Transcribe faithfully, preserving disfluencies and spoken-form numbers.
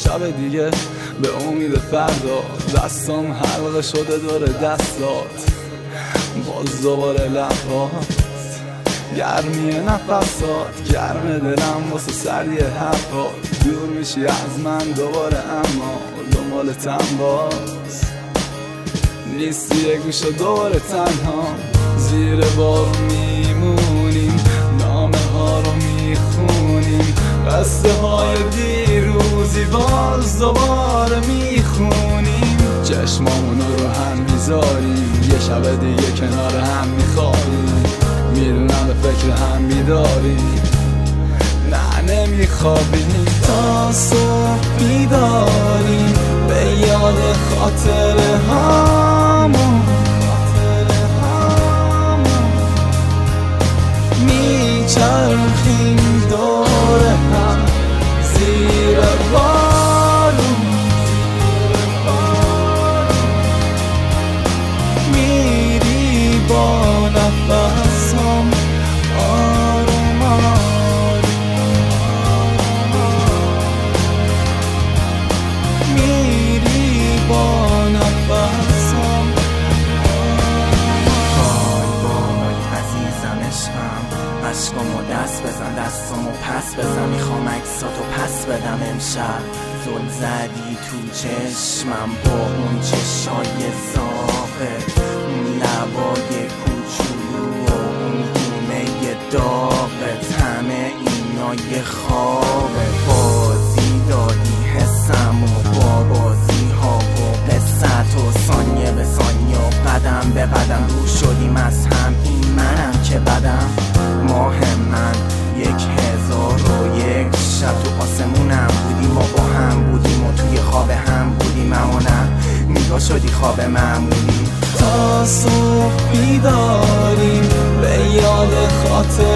شب دیگه به امید فردا، دستام حلقه شده دور دستات، باز دوباره لبات، گرمی نفسات، گرم دلم واسه سردی حرفات. دور میشی از من دوباره اما دنبالتم باز، نیستی یه گوشه دوباره تنها، زیر بار میمونیم، نامه ها رو میخونیم، قصه های دیروزی باز دوباره میخونیم، چشمامونو رو هم میذاریم، یه شب دیگه کنار هم میخوابیم، میدونم به فکر هم بیداریم، نه نمیخوابیم، تا صبح بیداریم به یاد خاطره هامون، میچرخیم دور هم زیر بارون، میری با نفسم آروم آروم، میری با نفسم وای وای عزیزم عشقم، عشقامو دست بزن دستامو پس بزن، میخوام عکساتو پس بدم امشب، زل زدی تو چشمم با اون چشای زاغه، اون لبای کوچولو و اون گونه داغه، همه اینا یه خوابه، بازی دادی حسم و با بازی ها و قصت و ثانیه به ثانیه و قدم به قدم رو شدیم از هم، این منم که بدم، ماه من یک هزار و یک شب تو آسمونم بودیم و با هم بودیم و توی خواب هم بودیم، اما نه نگاه شدی خواب معمولی، تا صبح بیداریم به یاد خاطر